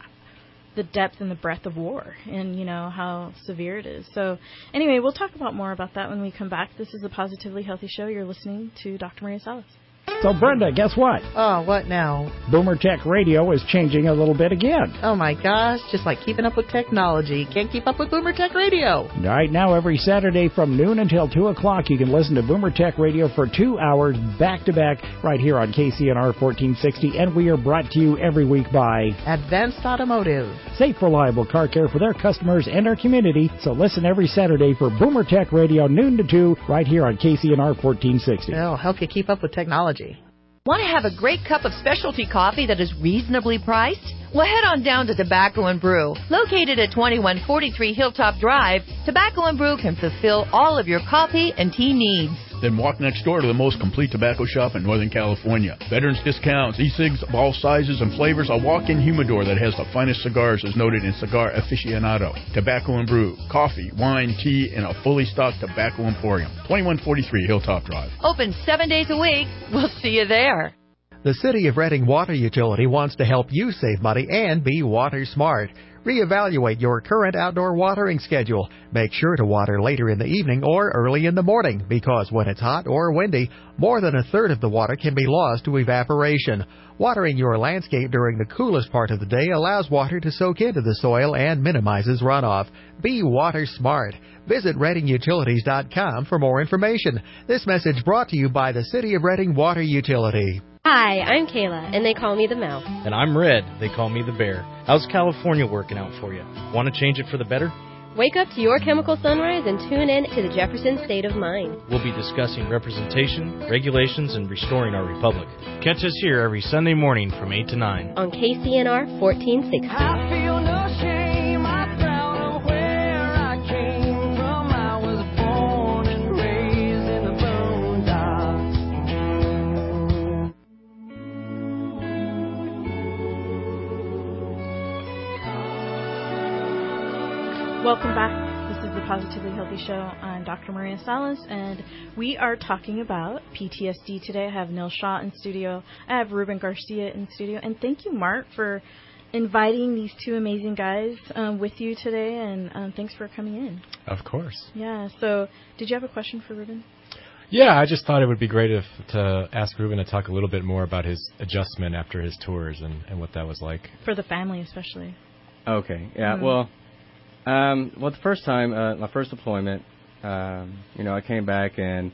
the depth and the breadth of war and, how severe it is. So anyway, we'll talk more about that when we come back. This is the Positively Healthy Show. You're listening to Dr. Maria Salas. So, Brenda, guess what? Oh, what now? Boomer Tech Radio is changing a little bit again. Oh, my gosh. Just like keeping up with technology. Can't keep up with Boomer Tech Radio. Right now, every Saturday from noon until 2 o'clock, you can listen to Boomer Tech Radio for 2 hours back-to-back right here on KCNR 1460. And we are brought to you every week by Advanced Automotive. Safe, reliable car care for their customers and our community. So listen every Saturday for Boomer Tech Radio, noon to 2, right here on KCNR 1460. It'll help you keep up with technology. Want to have a great cup of specialty coffee that is reasonably priced? Well, head on down to Tobacco & Brew. Located at 2143 Hilltop Drive, Tobacco & Brew can fulfill all of your coffee and tea needs. Then walk next door to the most complete tobacco shop in Northern California. Veterans discounts, e-cigs of all sizes and flavors, a walk-in humidor that has the finest cigars as noted in Cigar Aficionado. Tobacco & Brew, coffee, wine, tea, and a fully stocked tobacco emporium. 2143 Hilltop Drive. Open 7 days a week. We'll see you there. The City of Reading Water Utility wants to help you save money and be water smart. Reevaluate your current outdoor watering schedule. Make sure to water later in the evening or early in the morning because when it's hot or windy, more than a third of the water can be lost to evaporation. Watering your landscape during the coolest part of the day allows water to soak into the soil and minimizes runoff. Be water smart. Visit ReadingUtilities.com for more information. This message brought to you by the City of Reading Water Utility. Hi, I'm Kayla, and they call me the Mouse. And I'm Red. They call me the Bear. How's California working out for you? Want to change it for the better? Wake up to your chemical sunrise and tune in to the Jefferson State of Mind. We'll be discussing representation, regulations, and restoring our republic. Catch us here every Sunday morning from 8 to 9. On KCNR 1460. I feel no shame. I'm proud of where I came from. I was born and raised in the boondocks. Welcome back. This is the Positively Healthy Show. I'm Dr. Maria Salas, and we are talking about PTSD today. I have Neil Shaw in studio. I have Ruben Garcia in studio. And thank you, Mark, for inviting these two amazing guys with you today, and thanks for coming in. Of course. Yeah, so did you have a question for Ruben? Yeah, I just thought it would be great to ask Ruben to talk a little bit more about his adjustment after his tours and what that was like. For the family especially. Okay, yeah, well, the first time, my first deployment, I came back and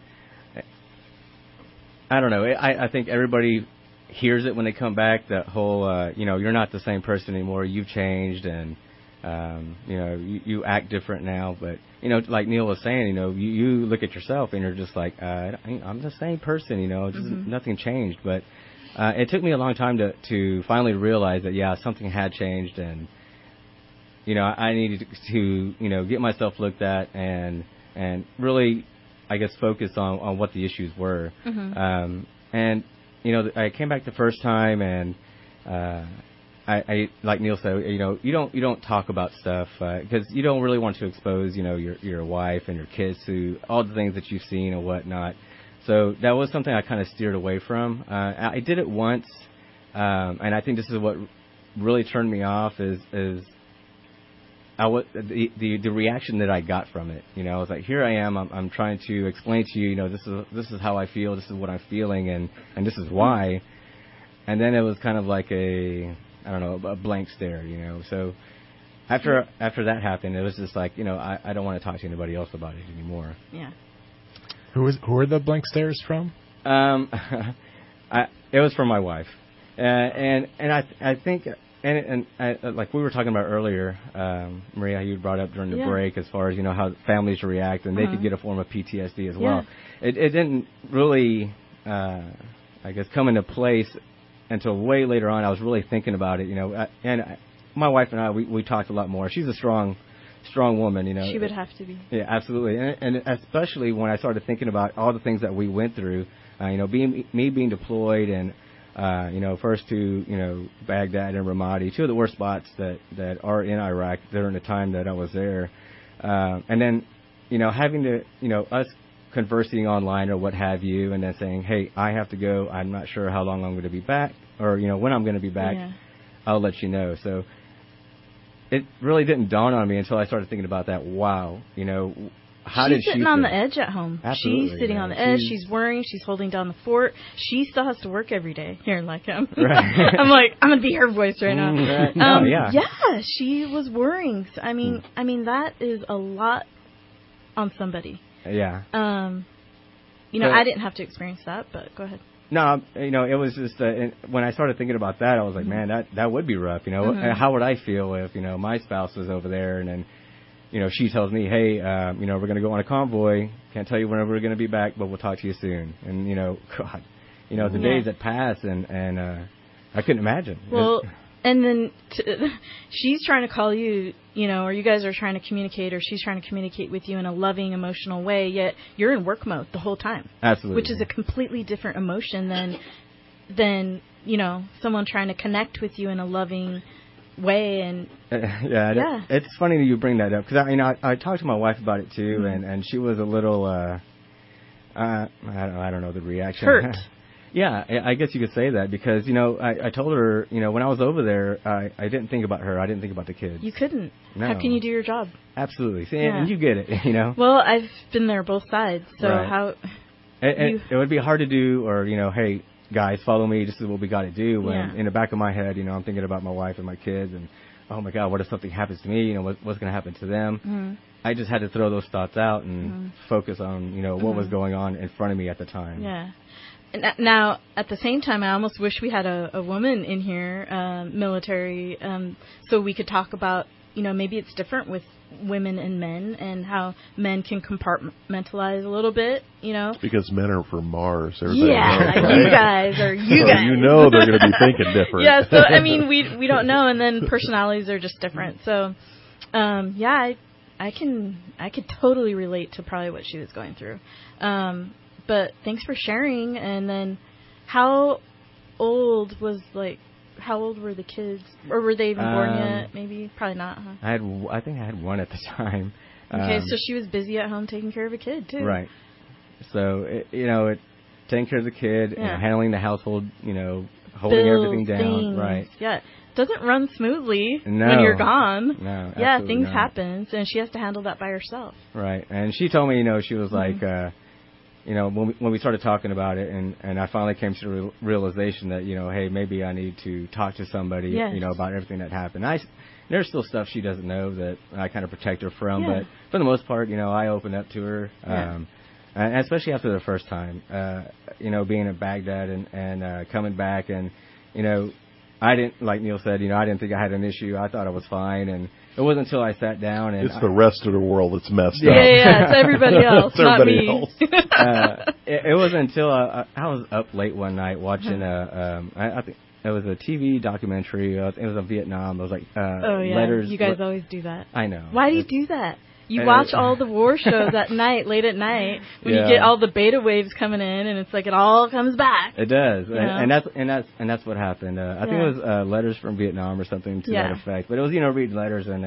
I don't know. I think everybody hears it when they come back. That whole, you're not the same person anymore. You've changed, and you act different now. But like Neil was saying, you look at yourself and you're just like, I'm the same person. Just nothing changed. But it took me a long time to finally realize that something had changed, and I needed to, get myself looked at and really, I guess, focus on what the issues were. Mm-hmm. I came back the first time, and I like Neil said, you don't talk about stuff because you don't really want to expose, your wife and your kids to all the things that you've seen and whatnot. So that was something I kind of steered away from. I did it once, and I think this is what really turned me off is the reaction that I got from it. I was like, here I am. I'm trying to explain to you, this is how I feel. This is what I'm feeling, and this is why. And then it was kind of like a blank stare. So after that happened, it was just like, you know, I don't want to talk to anybody else about it anymore. Yeah. Who are the blank stares from? It was from my wife, and I think like we were talking about earlier, Maria, how you brought up during the break as far as, you know, how families react, and they could get a form of PTSD as well. It didn't really, I guess, come into place until way later on. I was really thinking about it, you know, and my wife and I, we talked a lot more. She's a strong woman, you know. She would have to be. Yeah, absolutely, and especially when I started thinking about all the things that we went through, you know, being deployed and. You know, first to, you know, Baghdad and Ramadi, two of the worst spots that are in Iraq during the time that I was there. And then, you know, having to, you know, us conversing online or what have you, and then saying, hey, I have to go. I'm not sure how long I'm going to be back, or, you know, when I'm going to be back. Yeah. I'll let you know. So it really didn't dawn on me until I started thinking about that. Wow, you know, she's sitting on the edge at home. Absolutely, she's sitting on the edge. She's worrying. She's holding down the fort. She still has to work every day here in Lycombe. Right. I'm like, I'm gonna be her voice right now. Yeah, she was worrying. I mean, that is a lot on somebody. Yeah. You know, I didn't have to experience that, but go ahead. No, you know, it was just when I started thinking about that, I was like, man, that would be rough. You know, and how would I feel if, you know, my spouse was over there and then, you know, she tells me, hey, you know, we're going to go on a convoy. Can't tell you when we're going to be back, but we'll talk to you soon. And, you know, God, you know, the days that pass, and I couldn't imagine. Well, and then she's trying to call you, you know, or you guys are trying to communicate, or she's trying to communicate with you in a loving, emotional way, yet you're in work mode the whole time. Absolutely. Which is a completely different emotion than you know, someone trying to connect with you in a loving way. And it's funny that you bring that up, because I talked to my wife about it too, and she was a little I don't know the reaction. Hurt. Yeah, I guess you could say that, because, you know, I told her, you know, when I was over there, I didn't think about her. I didn't think about the kids. You couldn't. No. How can you do your job? Absolutely. See, and you get it, you know. Well, I've been there both sides, so right. It would be hard to do, or, you know, hey, guys, follow me. This is what we got to do. When in the back of my head, you know, I'm thinking about my wife and my kids, and oh my God, what if something happens to me? You know, what's going to happen to them? Mm-hmm. I just had to throw those thoughts out and focus on, you know, what was going on in front of me at the time. Yeah. Now, at the same time, I almost wish we had a woman in here, military, so we could talk about, you know, maybe it's different with women and men, and how men can compartmentalize a little bit, you know. Because men are from Mars. Everybody knows, right? You guys. So you know they're going to be thinking different. Yeah, so, I mean, we don't know, and then personalities are just different. So, I could totally relate to probably what she was going through. But thanks for sharing. And then how old were the kids? Or were they even born yet? Maybe? Probably not, huh? I think I had one at the time. Okay, so she was busy at home taking care of a kid, too. Right. So, taking care of the kid, and handling the household, you know, holding everything down. Things. Right. Yeah. Doesn't run smoothly when No. you're gone. No, yeah, absolutely things not. happen, and she has to handle that by herself. Right. And she told me, you know, she was like, you know, when we started talking about it, and I finally came to the realization that, you know, hey, maybe I need to talk to somebody, you know, about everything that happened. There's still stuff she doesn't know that I kind of protect her from, but for the most part, you know, I open up to her, and especially after the first time, you know, being in Baghdad and coming back, and, you know, I didn't, like Neil said, you know, I didn't think I had an issue. I thought I was fine, and it wasn't until I sat down and... It's the rest of the world that's messed up. Yeah, it's everybody else, not me. It wasn't until I was up late one night watching I think it was a TV documentary. It was on Vietnam. It was like letters. You guys always do that. I know. Why do you do that? You watch all the war shows at night, late at night, when you get all the beta waves coming in, and it's like it all comes back. It does, and that's what happened. I think it was letters from Vietnam or something to that effect. But it was, you know, reading letters, and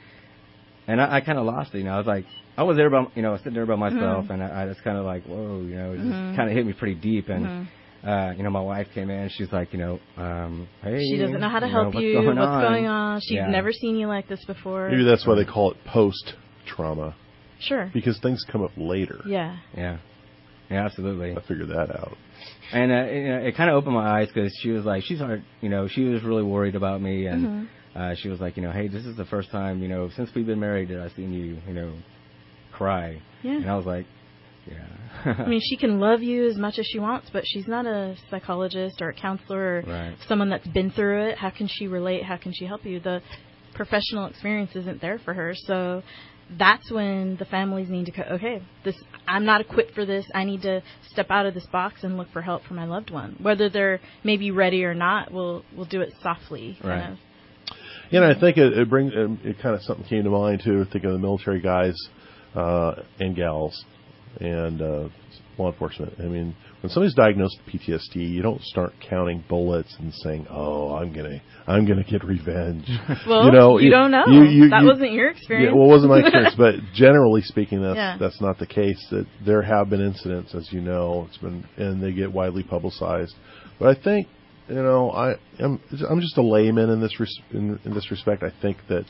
I kind of lost it. You know, I was like, I was there sitting there by myself, and I was kind of like, whoa, you know, it just kind of hit me pretty deep, and. You know, my wife came in. She's like, you know, hey. She doesn't know how to help you. What's going on? She's never seen you like this before. Maybe that's why they call it post-trauma. Sure. Because things come up later. Yeah. Yeah. Yeah, absolutely. I figured that out. And you know, it kind of opened my eyes, because she was like, she was really worried about me, and she was like, hey, this is the first time, since we've been married that I've seen you, cry. Yeah. And I was like, yeah. I mean, she can love you as much as she wants, but she's not a psychologist or a counselor or Right. someone that's been through it. How can she relate? How can she help you? The professional experience isn't there for her. So that's when the families need to go, okay, I'm not equipped for this. I need to step out of this box and look for help for my loved one. Whether they're maybe ready or not, we'll do it softly. Right. Kind of. You know, I think it brings it kind of something came to mind too. Thinking of the military guys and gals and law enforcement. I mean, when somebody's diagnosed with PTSD, you don't start counting bullets and saying, "Oh, I'm gonna get revenge." Well, you don't know. That wasn't your experience. Yeah, well, it wasn't my experience, but generally speaking, that's not the case. That there have been incidents, as you know, and they get widely publicized. But I think, I'm just a layman in this respect. I think that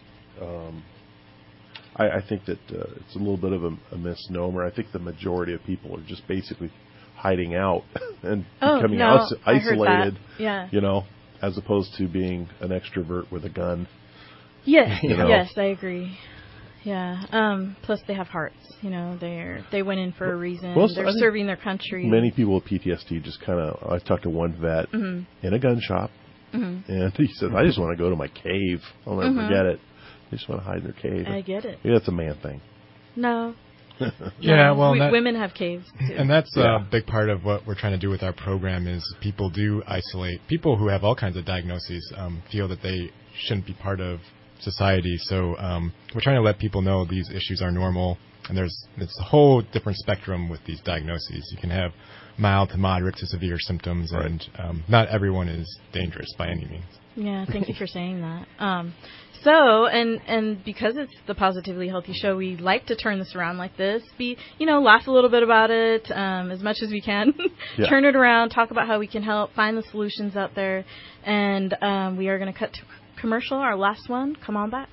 I think that it's a little bit of a misnomer. I think the majority of people are just basically hiding out and becoming isolated. Yeah. As opposed to being an extrovert with a gun. Yes, yes, I agree. Yeah. Plus, they have hearts. They went in for a reason. They're serving their country. Many people with PTSD just kind of. I talked to one vet in a gun shop, and he said, "I just want to go to my cave. I'll never forget it. They just want to hide in their cave." I get it. Maybe that's a man thing. No. Yeah, well, women have caves too. And that's a big part of what we're trying to do with our program is people do isolate. People who have all kinds of diagnoses feel that they shouldn't be part of society. So we're trying to let people know these issues are normal, and it's a whole different spectrum with these diagnoses. You can have mild to moderate to severe symptoms, and not everyone is dangerous by any means. Yeah, thank you for saying that. So, and because it's the Positively Healthy Show, we like to turn this around like this. Laugh a little bit about it as much as we can. Turn it around, talk about how we can help, find the solutions out there. And we are going to cut to commercial, our last one. Come on back.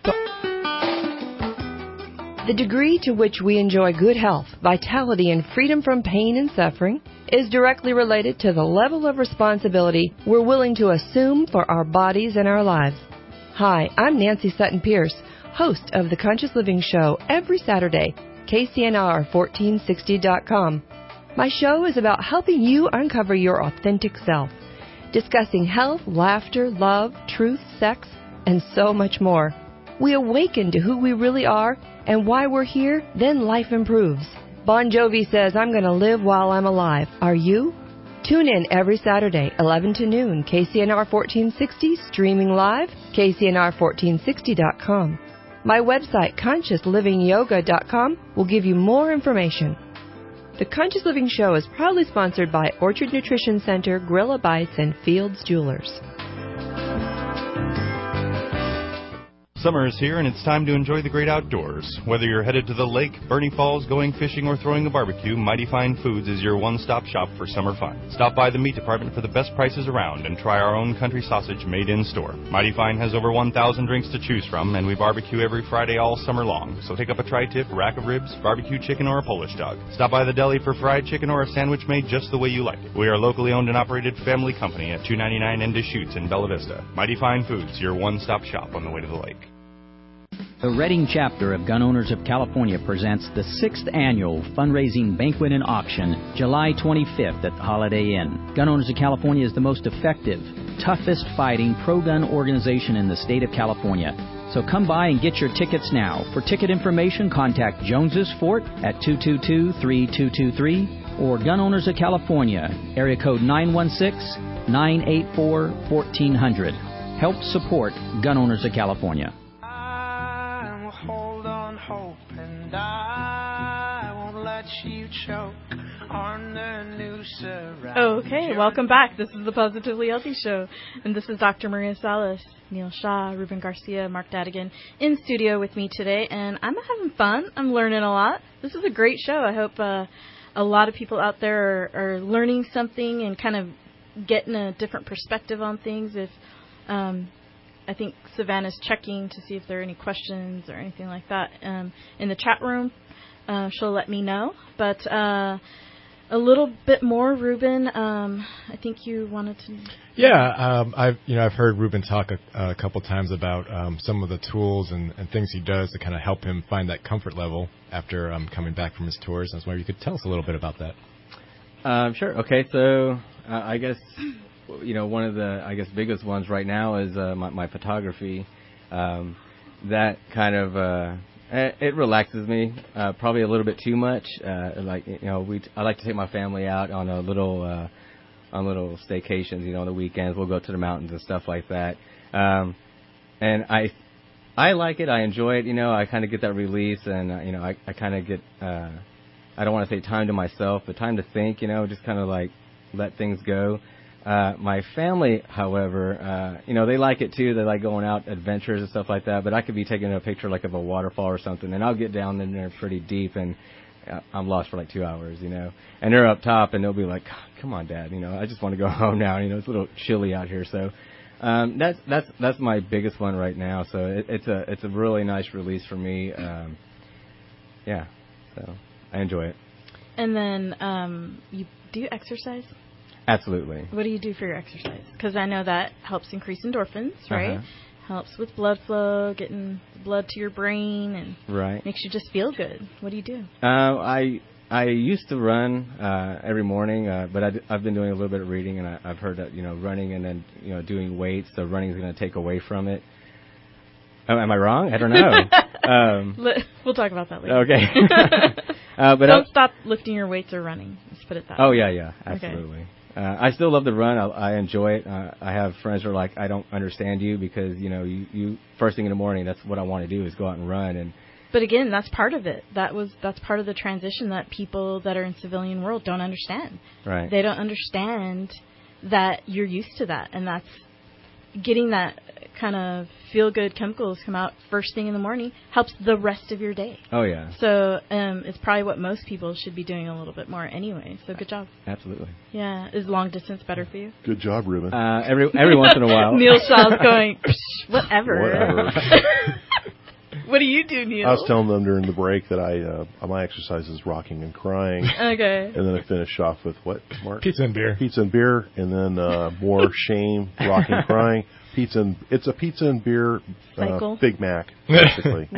The degree to which we enjoy good health, vitality, and freedom from pain and suffering is directly related to the level of responsibility we're willing to assume for our bodies and our lives. Hi, I'm Nancy Sutton Pierce, host of The Conscious Living Show every Saturday, KCNR1460.com. My show is about helping you uncover your authentic self, discussing health, laughter, love, truth, sex, and so much more. We awaken to who we really are and why we're here, then life improves. Bon Jovi says, "I'm going to live while I'm alive." Are you? Tune in every Saturday, 11 to noon, KCNR 1460, streaming live, KCNR1460.com. My website, ConsciousLivingYoga.com, will give you more information. The Conscious Living Show is proudly sponsored by Orchard Nutrition Center, Gorilla Bites, and Fields Jewelers. Summer is here, and it's time to enjoy the great outdoors. Whether you're headed to the lake, Bernie Falls, going fishing, or throwing a barbecue, Mighty Fine Foods is your one-stop shop for summer fun. Stop by the meat department for the best prices around and try our own country sausage made in-store. Mighty Fine has over 1,000 drinks to choose from, and we barbecue every Friday all summer long. So take up a tri-tip, rack of ribs, barbecue chicken, or a Polish dog. Stop by the deli for fried chicken or a sandwich made just the way you like it. We are a locally owned and operated family company at 299 N Deschutes in Bella Vista. Mighty Fine Foods, your one-stop shop on the way to the lake. The Reading chapter of Gun Owners of California presents the 6th annual fundraising banquet and auction, July 25th at the Holiday Inn. Gun Owners of California is the most effective, toughest fighting pro-gun organization in the state of California. So come by and get your tickets now. For ticket information, contact Jones's Fort at 222-3223 or Gun Owners of California, area code 916-984-1400. Help support Gun Owners of California. Hold on hope, and I won't let you choke on the noose around. Okay, welcome back. This is the Positively Healthy Show, and this is Dr. Maria Salas, Neil Shaw, Ruben Garcia, Mark Dadigan in studio with me today, and I'm having fun. I'm learning a lot. This is a great show. I hope a lot of people out there are learning something and kind of getting a different perspective on things. If I think Savannah's checking to see if there are any questions or anything like that in the chat room. She'll let me know. But a little bit more, Ruben. I think you wanted to. Yeah, I've heard Ruben talk a couple times about some of the tools and things he does to kind of help him find that comfort level after coming back from his tours. I was wondering if you could tell us a little bit about that. Sure. Okay, so I guess one of the biggest ones right now is my photography. That kind of it relaxes me probably a little bit too much. I like to take my family out on a little staycations. On the weekends we'll go to the mountains and stuff like that. And I like it. I enjoy it. I kind of get that release, and I kind of get I don't want to say time to myself, but time to think. Just kind of like let things go. My family, however, they like it too. They like going out adventures and stuff like that. But I could be taking a picture like of a waterfall or something, and I'll get down in there pretty deep, and I'm lost for like 2 hours, And they're up top, and they'll be like, "Come on, Dad, I just want to go home now. It's a little chilly out here." So that's my biggest one right now. So it's a really nice release for me. So I enjoy it. And then do you exercise? Absolutely. What do you do for your exercise? Because I know that helps increase endorphins, right? Helps with blood flow, getting blood to your brain, and makes you just feel good. What do you do? I used to run every morning, but I've been doing a little bit of reading, and I've heard that running and then doing weights, so running is going to take away from it. Am I wrong? I don't know. We'll talk about that later. Okay. But don't stop lifting your weights or running. Let's put it that way. Oh yeah, absolutely. Okay. I still love to run. I enjoy it. I have friends who are like, I don't understand you because, you first thing in the morning, that's what I want to do is go out and run. But again, that's part of it. That's part of the transition that people that are in civilian world don't understand. Right. They don't understand that you're used to that. And that's getting that kind of feel-good chemicals come out first thing in the morning helps the rest of your day. Oh, yeah. So it's probably what most people should be doing a little bit more anyway. So good job. Absolutely. Yeah. Is long distance better for you? Good job, Ruben. Every once in a while. Neil Shaw's going, whatever. What do you do, Neil? I was telling them during the break that my exercise is rocking and crying. Okay. And then I finish off with what, Mark? Pizza and beer. Pizza and beer, and then more shame, rocking, crying. It's a pizza and beer Big Mac, basically.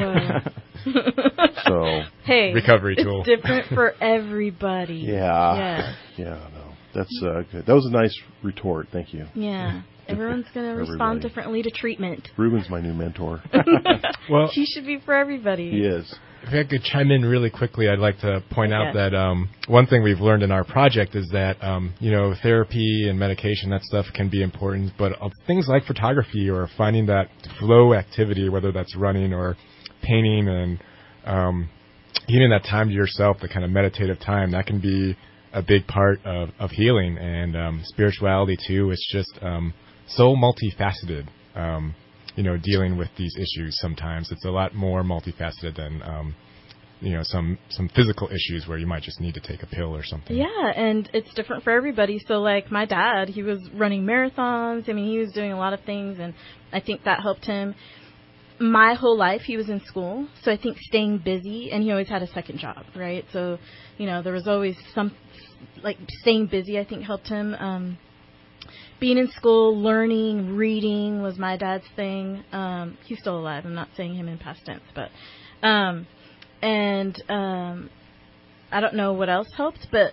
So hey, recovery tool. It's different for everybody. Yeah. Yes. Yeah. No, that's good. That was a nice retort. Thank you. Yeah. Everyone's going to respond differently to treatment. Ruben's my new mentor. Well, he should be for everybody. He is. If I could chime in really quickly, I'd like to point out that one thing we've learned in our project is that, therapy and medication, that stuff can be important, but things like photography or finding that flow activity, whether that's running or painting and giving that time to yourself, the kind of meditative time, that can be a big part of healing. And spirituality, too, it's just so multifaceted. Dealing with these issues sometimes. It's a lot more multifaceted than, some physical issues where you might just need to take a pill or something. Yeah, and it's different for everybody. So, like, my dad, he was running marathons. I mean, he was doing a lot of things, and I think that helped him. My whole life, he was in school, so I think staying busy, and he always had a second job, right? So, there was always staying busy, I think, helped him. Being in school, learning, reading was my dad's thing. He's still alive. I'm not saying him in past tense, but I don't know what else helped, but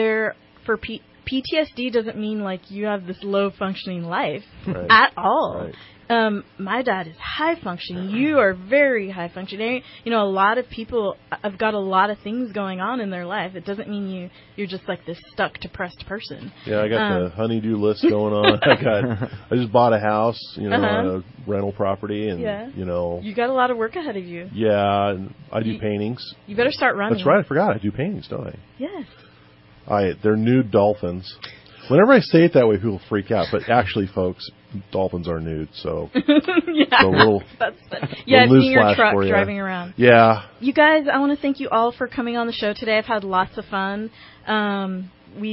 PTSD doesn't mean like you have this low functioning life at all. Right. My dad is high functioning. You are very high functioning. A lot of people have got a lot of things going on in their life. It doesn't mean you're just like this stuck, depressed person. Yeah, I got the honey-do list going on. I just bought a house, a rental property, and you got a lot of work ahead of you. Yeah, I do paintings. You better start running. That's right. I forgot. I do paintings, don't I? Yes. They're nude dolphins. Whenever I say it that way, people freak out. But actually, folks, dolphins are nude, so yeah, so I've seen your truck driving around. Yeah. You guys, I want to thank you all for coming on the show today. I've had lots of fun. We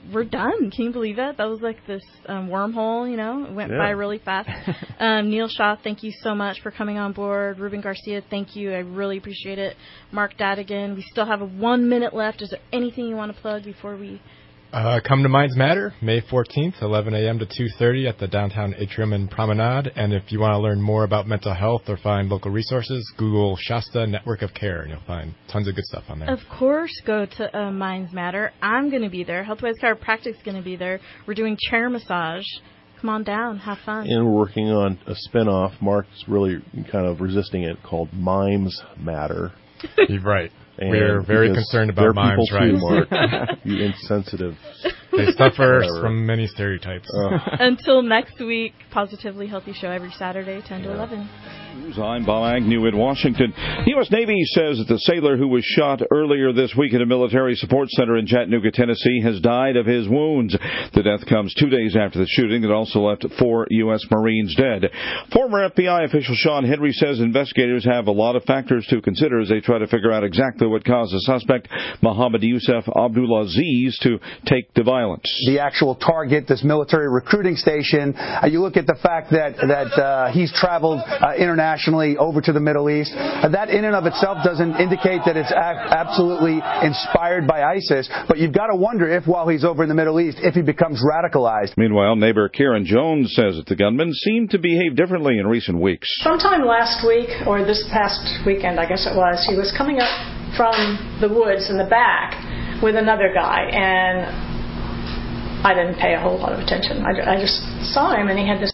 we're done. Can you believe it? That was like this wormhole, It went by really fast. Neil Shaw, thank you so much for coming on board. Ruben Garcia, thank you. I really appreciate it. Mark Dadigan, we still have 1 minute left. Is there anything you want to plug before we... Come to Minds Matter, May 14th, 11 a.m. to 2:30 at the downtown atrium and promenade. And if you want to learn more about mental health or find local resources, Google Shasta Network of Care, and you'll find tons of good stuff on there. Of course, go to Minds Matter. I'm going to be there. Healthwise Chiropractic's going to be there. We're doing chair massage. Come on down. Have fun. And we're working on a spinoff. Mark's really kind of resisting it, called Mimes Matter. You're right. We're very concerned about mimes' rights. Mark, you insensitive. They suffer from many stereotypes. Until next week, Positively Healthy Show every Saturday, 10 to 11. I'm Bob Agnew in Washington. The U.S. Navy says that the sailor who was shot earlier this week at a military support center in Chattanooga, Tennessee, has died of his wounds. The death comes 2 days after the shooting that also left 4 U.S. Marines dead. Former FBI official Sean Henry says investigators have a lot of factors to consider as they try to figure out exactly what caused the suspect, Mohammed Youssef Abdulaziz, to take to violence. The actual target, this military recruiting station, you look at the fact that he's traveled internationally over to the Middle East. That in and of itself doesn't indicate that it's absolutely inspired by ISIS, but you've got to wonder if while he's over in the Middle East, if he becomes radicalized. Meanwhile, neighbor Karen Jones says that the gunman seemed to behave differently in recent weeks. Sometime last week, or this past weekend, I guess it was, he was coming up from the woods in the back with another guy, and I didn't pay a whole lot of attention. I just saw him, and he had this